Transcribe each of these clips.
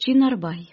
Чинарбай.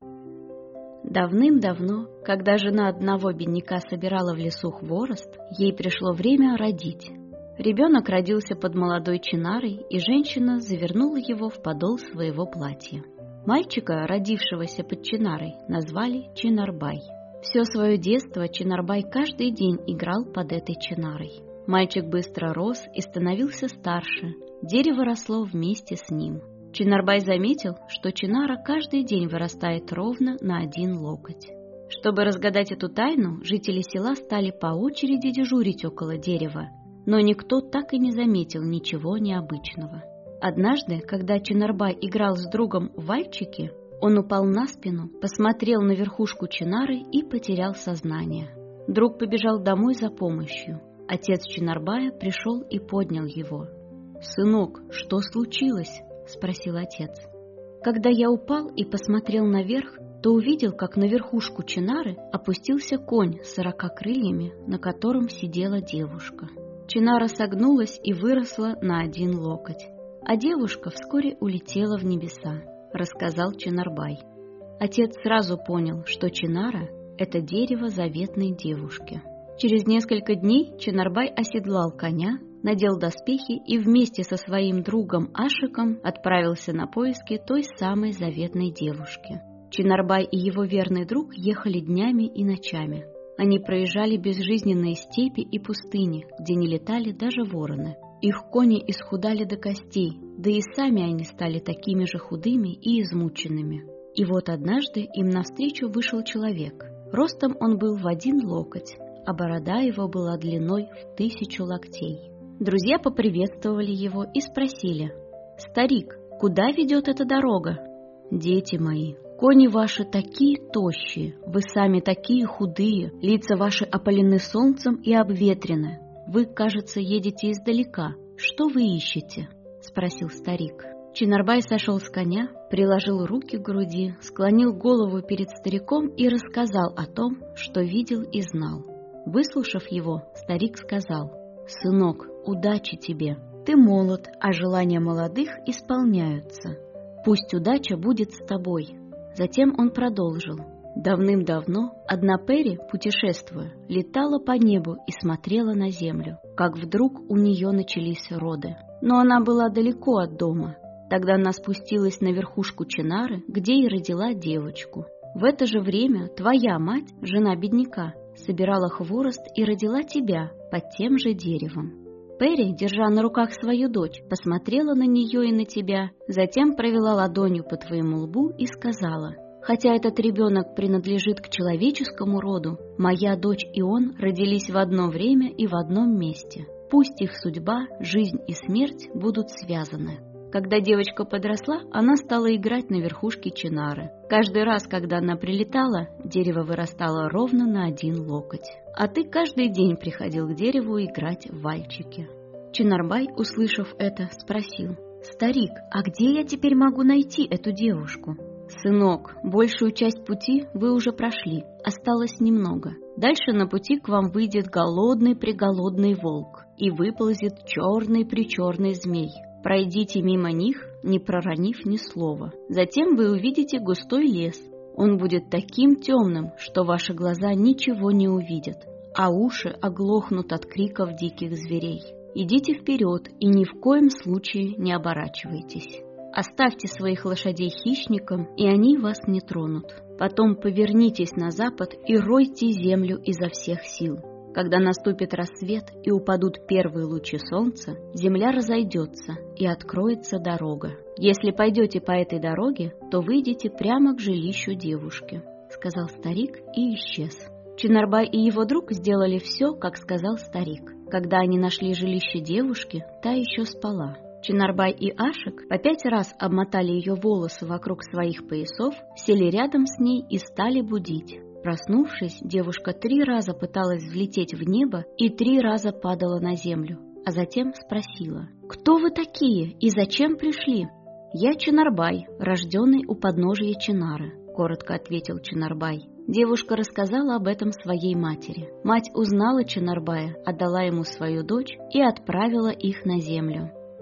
Давным-давно, когда жена одного бедняка собирала в лесу хворост, ей пришло время родить. Ребенок родился под молодой чинарой, и женщина завернула его в подол своего платья. Мальчика, родившегося под чинарой, назвали Чинарбай. Все свое детство Чинарбай каждый день играл под этой чинарой. Мальчик быстро рос и становился старше, дерево росло вместе с ним. Чинарбай заметил, что чинара каждый день вырастает ровно на 1 локоть. Чтобы разгадать эту тайну, жители села стали по очереди дежурить около дерева, но никто так и не заметил ничего необычного. Однажды, когда Чинарбай играл с другом в вальчики, он упал на спину, посмотрел на верхушку чинары и потерял сознание. Друг побежал домой за помощью. Отец Чинарбая пришел и поднял его. «Сынок, что случилось?» — спросил отец. «Когда я упал и посмотрел наверх, то увидел, как на верхушку чинары опустился конь с 40 крыльями, на котором сидела девушка. Чинара согнулась и выросла на 1 локоть, а девушка вскоре улетела в небеса», — рассказал Чинарбай. Отец сразу понял, что чинара — это дерево заветной девушки. Через несколько дней Чинарбай оседлал коня, надел доспехи и вместе со своим другом Ашиком отправился на поиски той самой заветной девушки. Чинарбай и его верный друг ехали днями и ночами. Они проезжали безжизненные степи и пустыни, где не летали даже вороны. Их кони исхудали до костей, да и сами они стали такими же худыми и измученными. И вот однажды им навстречу вышел человек. Ростом он был в 1 локоть, а борода его была длиной в 1000 локтей. Друзья поприветствовали его и спросили: «Старик, куда ведет эта дорога?» «Дети мои, кони ваши такие тощие, вы сами такие худые, лица ваши опалены солнцем и обветрены. Вы, кажется, едете издалека. Что вы ищете?» — спросил старик. Чинарбай сошел с коня, приложил руки к груди, склонил голову перед стариком и рассказал о том, что видел и знал. Выслушав его, старик сказал: «Сынок, удачи тебе. Ты молод, а желания молодых исполняются. Пусть удача будет с тобой». Затем он продолжил: «Давным-давно одна Пери, путешествуя, летала по небу и смотрела на землю, как вдруг у нее начались роды. Но она была далеко от дома. Тогда она спустилась на верхушку чинары, где и родила девочку. В это же время твоя мать, жена бедняка, собирала хворост и родила тебя под тем же деревом. Пери, держа на руках свою дочь, посмотрела на нее и на тебя, затем провела ладонью по твоему лбу и сказала: «Хотя этот ребенок принадлежит к человеческому роду, моя дочь и он родились в одно время и в одном месте. Пусть их судьба, жизнь и смерть будут связаны». Когда девочка подросла, она стала играть на верхушке чинары. Каждый раз, когда она прилетала, дерево вырастало ровно на 1 локоть. А ты каждый день приходил к дереву играть в вальчики. Чинарбай, услышав это, спросил: «Старик, а где я теперь могу найти эту девушку?» «Сынок, большую часть пути вы уже прошли, осталось немного. Дальше на пути к вам выйдет голодный-преголодный волк и выползет черный-пречерный змей. Пройдите мимо них, не проронив ни слова. Затем вы увидите густой лес. Он будет таким темным, что ваши глаза ничего не увидят, а уши оглохнут от криков диких зверей. Идите вперед и ни в коем случае не оборачивайтесь. Оставьте своих лошадей хищникам, и они вас не тронут. Потом повернитесь на запад и ройте землю изо всех сил. Когда наступит рассвет и упадут первые лучи солнца, земля разойдется и откроется дорога. Если пойдете по этой дороге, то выйдете прямо к жилищу девушки», — сказал старик и исчез. Чинарбай и его друг сделали все, как сказал старик. Когда они нашли жилище девушки, та еще спала. Чинарбай и Ашик по 5 раз обмотали ее волосы вокруг своих поясов, сели рядом с ней и стали будить. Проснувшись, девушка 3 раза пыталась взлететь в небо и 3 раза падала на землю, а затем спросила: «Кто вы такие и зачем пришли?» «Я Чинарбай, рожденный у подножия чинары», — коротко ответил Чинарбай. Девушка рассказала об этом своей матери. Мать узнала Чинарбая, отдала ему свою дочь и отправила их на землю.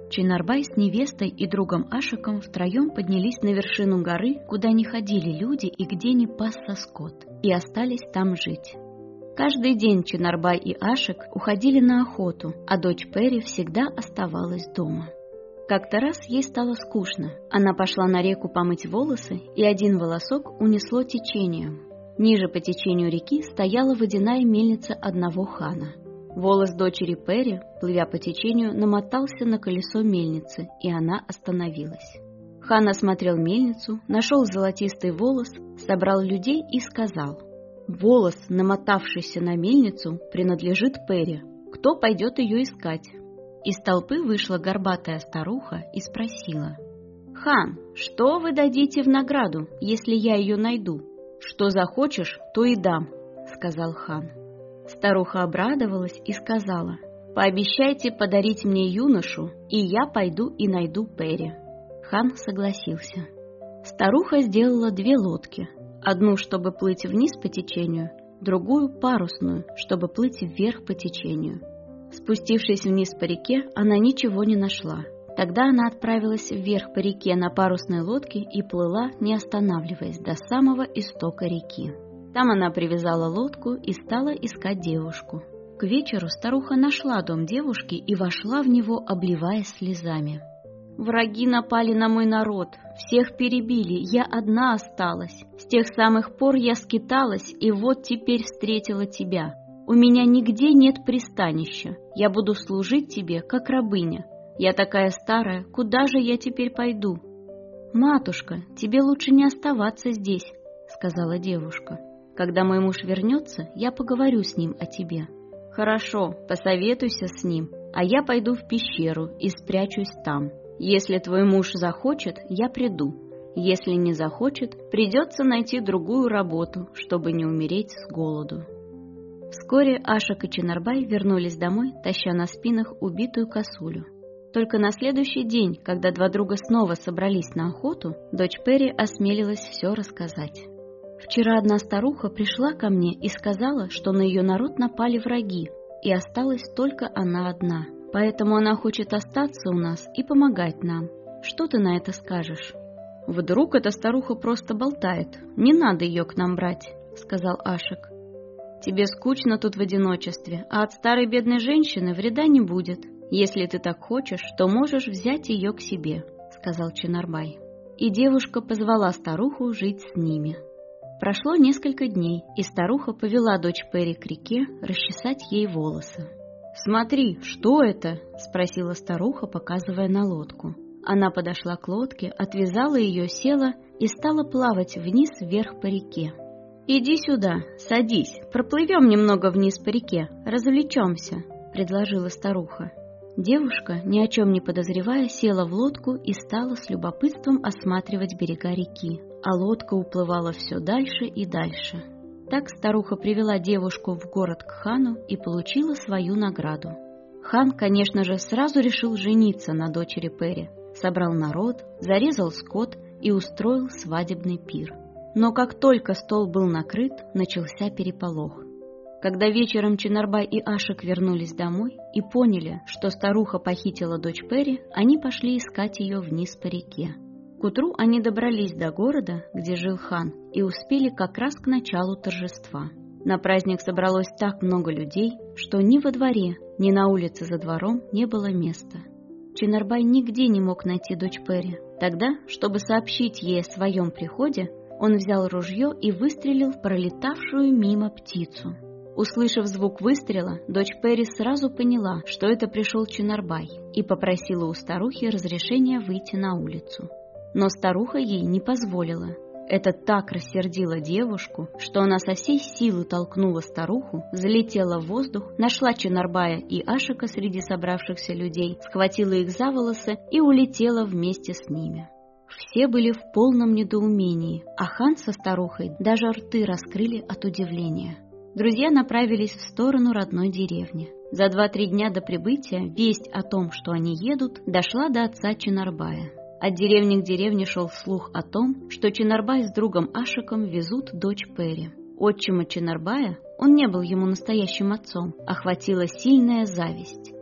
Чинарбай с невестой и другом Ашиком втроем поднялись на вершину горы, куда не ходили люди и где не пасся скот, и остались там жить. Каждый день Чинарбай и Ашик уходили на охоту, а дочь Пери всегда оставалась дома. Как-то раз ей стало скучно. Она пошла на реку помыть волосы, и один волосок унесло течением. Ниже по течению реки стояла водяная мельница одного хана. Волос дочери Пери, плывя по течению, намотался на колесо мельницы, и она остановилась. Хан осмотрел мельницу, нашел золотистый волос, собрал людей и сказал: «Волос, намотавшийся на мельницу, принадлежит Пери. Кто пойдет ее искать?» Из толпы вышла горбатая старуха и спросила: «Хан, что вы дадите в награду, если я ее найду?» «Что захочешь, то и дам», — сказал хан. Старуха обрадовалась и сказала: «Пообещайте подарить мне юношу, и я пойду и найду Пери». Хан согласился. Старуха сделала 2 лодки, одну, чтобы плыть вниз по течению, другую парусную, чтобы плыть вверх по течению. Спустившись вниз по реке, она ничего не нашла. Тогда она отправилась вверх по реке на парусной лодке и плыла, не останавливаясь, до самого истока реки. Там она привязала лодку и стала искать девушку. К вечеру старуха нашла дом девушки и вошла в него, обливаясь слезами. «Враги напали на мой народ, всех перебили, я одна осталась. С тех самых пор я скиталась, и вот теперь встретила тебя. У меня нигде нет пристанища, я буду служить тебе, как рабыня. Я такая старая, куда же я теперь пойду?» «Матушка, тебе лучше не оставаться здесь», — сказала девушка. «Когда мой муж вернется, я поговорю с ним о тебе». «Хорошо, посоветуйся с ним, а я пойду в пещеру и спрячусь там. Если твой муж захочет, я приду. Если не захочет, придется найти другую работу, чтобы не умереть с голоду». Вскоре Ашик и Чинарбай вернулись домой, таща на спинах убитую косулю. Только на следующий день, когда 2 друга снова собрались на охоту, дочь Пери осмелилась все рассказать. «Вчера одна старуха пришла ко мне и сказала, что на ее народ напали враги, и осталась только она одна. Поэтому она хочет остаться у нас и помогать нам. Что ты на это скажешь?» «Вдруг эта старуха просто болтает? Не надо ее к нам брать», — сказал Ашик. «Тебе скучно тут в одиночестве, а от старой бедной женщины вреда не будет. Если ты так хочешь, то можешь взять ее к себе», — сказал Чинарбай. И девушка позвала старуху жить с ними. Прошло несколько дней, и старуха повела дочь Пери к реке расчесать ей волосы. «Смотри, что это?» — спросила старуха, показывая на лодку. Она подошла к лодке, отвязала ее, села и стала плавать вниз-вверх по реке. «Иди сюда, садись, проплывем немного вниз по реке, развлечемся», — предложила старуха. Девушка, ни о чем не подозревая, села в лодку и стала с любопытством осматривать берега реки, а лодка уплывала все дальше и дальше. Так старуха привела девушку в город к хану и получила свою награду. Хан, конечно же, сразу решил жениться на дочери Пери, собрал народ, зарезал скот и устроил свадебный пир. Но как только стол был накрыт, начался переполох. Когда вечером Чинарбай и Ашик вернулись домой и поняли, что старуха похитила дочь Пери, они пошли искать ее вниз по реке. К утру они добрались до города, где жил хан, и успели как раз к началу торжества. На праздник собралось так много людей, что ни во дворе, ни на улице за двором не было места. Чинарбай нигде не мог найти дочь Пери. Тогда, чтобы сообщить ей о своем приходе, он взял ружье и выстрелил в пролетавшую мимо птицу. Услышав звук выстрела, дочь Пери сразу поняла, что это пришел Чинарбай, и попросила у старухи разрешения выйти на улицу. Но старуха ей не позволила. Это так рассердило девушку, что она со всей силы толкнула старуху, залетела в воздух, нашла Чинарбая и Ашика среди собравшихся людей, схватила их за волосы и улетела вместе с ними. Все были в полном недоумении, а хан со старухой даже рты раскрыли от удивления. Друзья направились в сторону родной деревни. За 2-3 дня до прибытия весть о том, что они едут, дошла до отца Чинарбая. От деревни к деревне шел слух о том, что Чинарбай с другом Ашиком везут дочь Пери. Отчима Чинарбая, он не был ему настоящим отцом, охватила сильная зависть.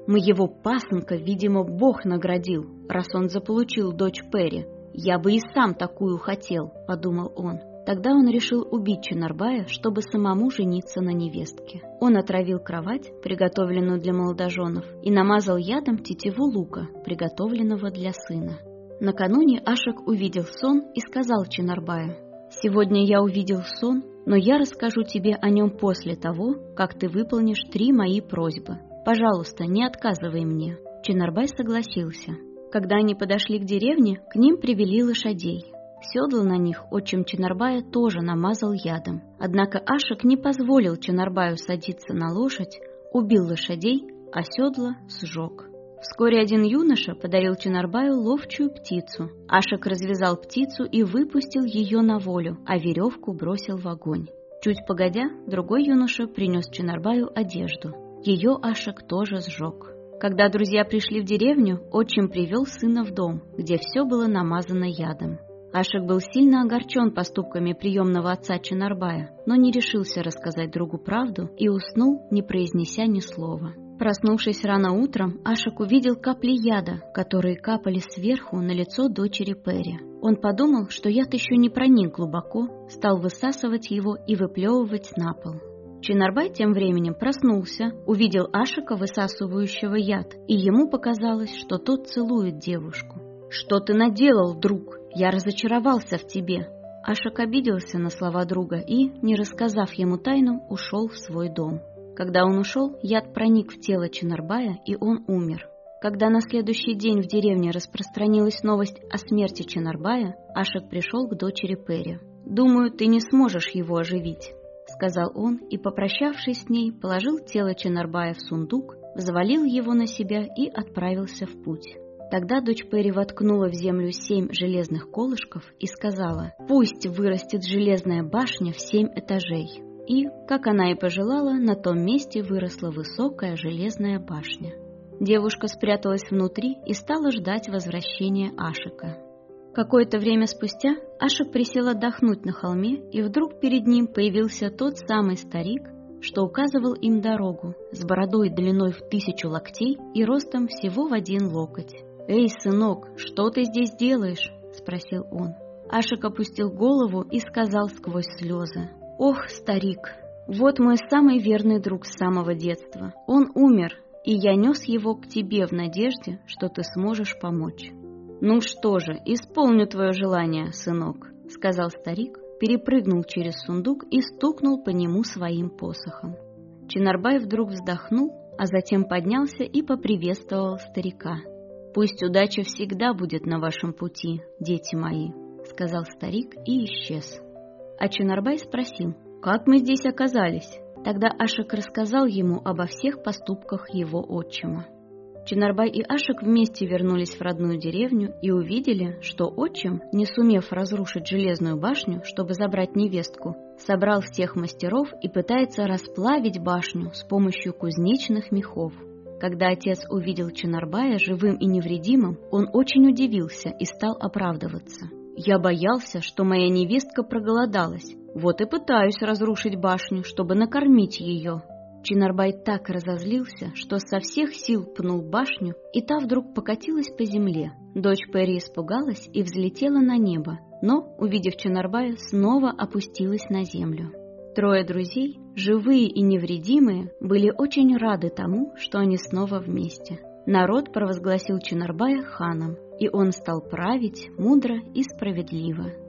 Моего пасынка, видимо, Бог наградил, раз он заполучил дочь Перри. Я бы и сам такую хотел, подумал он. Тогда он решил убить Чанарбая, чтобы самому жениться на невестке. Он отравил кровать, приготовленную для молодоженов, и намазал ядом тетиву лука, приготовленного для сына. Накануне Ашек увидел сон и сказал Чанарбаю: «Сегодня я увидел сон, но я расскажу тебе о нем после того, как ты выполнишь 3 мои просьбы. Пожалуйста, не отказывай мне». Чанарбай согласился. Когда они подошли к деревне, к ним привели лошадей. Седла на них отчим Чанарбая тоже намазал ядом. Однако Ашек не позволил Чанарбаю садиться на лошадь, убил лошадей, а седла сжег. Вскоре один юноша подарил Чанарбаю ловчую птицу. Ашек развязал птицу и выпустил ее на волю, а веревку бросил в огонь. Чуть погодя, другой юноша принес Чанарбаю одежду. Ее Ашек тоже сжег. Когда друзья пришли в деревню, отчим привел сына в дом, где все было намазано ядом. Ашек был сильно огорчен поступками приемного отца Чанарбая, но не решился рассказать другу правду и уснул, не произнеся ни слова. Проснувшись рано утром, Ашек увидел капли яда, которые капали сверху на лицо дочери Перри. Он подумал, что яд еще не проник глубоко, стал высасывать его и выплевывать на пол. Чанарбай тем временем проснулся, увидел Ашека, высасывающего яд, и ему показалось, что тот целует девушку. «Что ты наделал, друг? Я разочаровался в тебе». Ашек обиделся на слова друга и, не рассказав ему тайну, ушел в свой дом. Когда он ушел, яд проник в тело Чанарбая, и он умер. Когда на следующий день в деревне распространилась новость о смерти Чанарбая, Ашек пришел к дочери Перри. «Думаю, ты не сможешь его оживить», — сказал он, и, попрощавшись с ней, положил тело Чанарбая в сундук, взвалил его на себя и отправился в путь. Тогда дочь Перри воткнула в землю 7 железных колышков и сказала: «Пусть вырастет железная башня в 7 этажей». И, как она и пожелала, на том месте выросла высокая железная башня. Девушка спряталась внутри и стала ждать возвращения Ашека. Какое-то время спустя Ашек присел отдохнуть на холме, и вдруг перед ним появился тот самый старик, что указывал им дорогу, с бородой длиной в 1000 локтей и ростом всего в 1 локоть. «Эй, сынок, что ты здесь делаешь?» — спросил он. Ашек опустил голову и сказал сквозь слезы: «Ох, старик, вот мой самый верный друг с самого детства. Он умер, и я нес его к тебе в надежде, что ты сможешь помочь». «Ну что же, исполню твое желание, сынок», — сказал старик, перепрыгнул через сундук и стукнул по нему своим посохом. Чанарбай вдруг вздохнул, а затем поднялся и поприветствовал старика. «Пусть удача всегда будет на вашем пути, дети мои», — сказал старик и исчез. А Чанарбай спросил: «Как мы здесь оказались?» Тогда Ашек рассказал ему обо всех поступках его отчима. Чанарбай и Ашек вместе вернулись в родную деревню и увидели, что отчим, не сумев разрушить железную башню, чтобы забрать невестку, собрал всех мастеров и пытается расплавить башню с помощью кузнечных мехов. Когда отец увидел Чанарбая живым и невредимым, он очень удивился и стал оправдываться. «Я боялся, что моя невестка проголодалась, вот и пытаюсь разрушить башню, чтобы накормить ее». Чанарбай так разозлился, что со всех сил пнул башню, и та вдруг покатилась по земле. Дочь Перри испугалась и взлетела на небо, но, увидев Чанарбая, снова опустилась на землю. 3 друзей, живые и невредимые, были очень рады тому, что они снова вместе. Народ провозгласил Чанарбая ханом, и он стал править мудро и справедливо.